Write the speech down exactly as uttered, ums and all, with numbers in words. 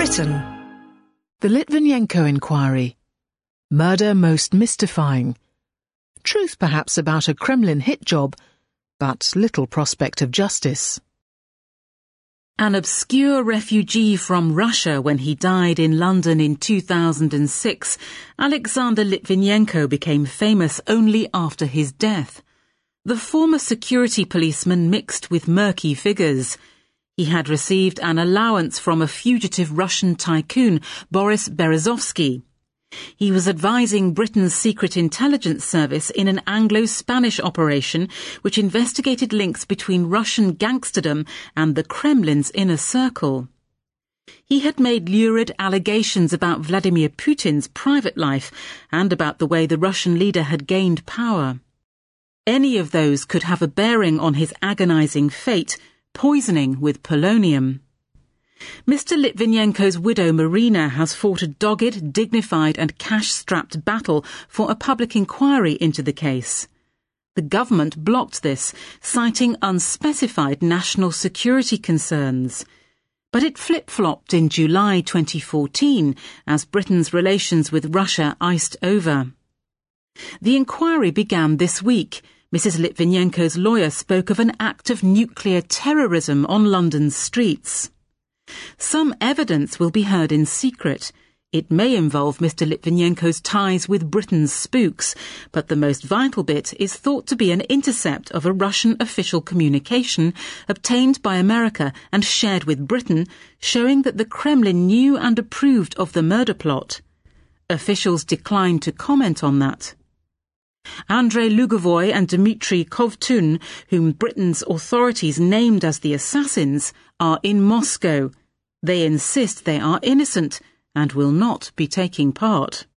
Britain. The Litvinenko inquiry. Murder most mystifying. Truth perhaps about a Kremlin hit job, but little prospect of justice. An obscure refugee from Russia when he died in London in two thousand six, Alexander Litvinenko became famous only after his death. The former security policeman mixed with murky figures. He had received an allowance from a fugitive Russian tycoon, Boris Berezovsky. He was advising Britain's secret intelligence service in an Anglo-Spanish operation which investigated links between Russian gangsterdom and the Kremlin's inner circle. He had made lurid allegations about Vladimir Putin's private life and about the way the Russian leader had gained power. Any of those could have a bearing on his agonizing fate, poisoning with polonium. Mister Litvinenko's widow Marina has fought a dogged, dignified and cash-strapped battle for a public inquiry into the case. The government blocked this, citing unspecified national security concerns. But it flip-flopped in July twenty fourteen as Britain's relations with Russia iced over. The inquiry began this week. Missus Litvinenko's lawyer spoke of an act of nuclear terrorism on London's streets. Some evidence will be heard in secret. It may involve Mister Litvinenko's ties with Britain's spooks, but the most vital bit is thought to be an intercept of a Russian official communication obtained by America and shared with Britain, showing that the Kremlin knew and approved of the murder plot. Officials declined to comment on that. Andrei Lugovoy and Dmitry Kovtun, whom Britain's authorities named as the assassins, are in Moscow. They insist they are innocent and will not be taking part.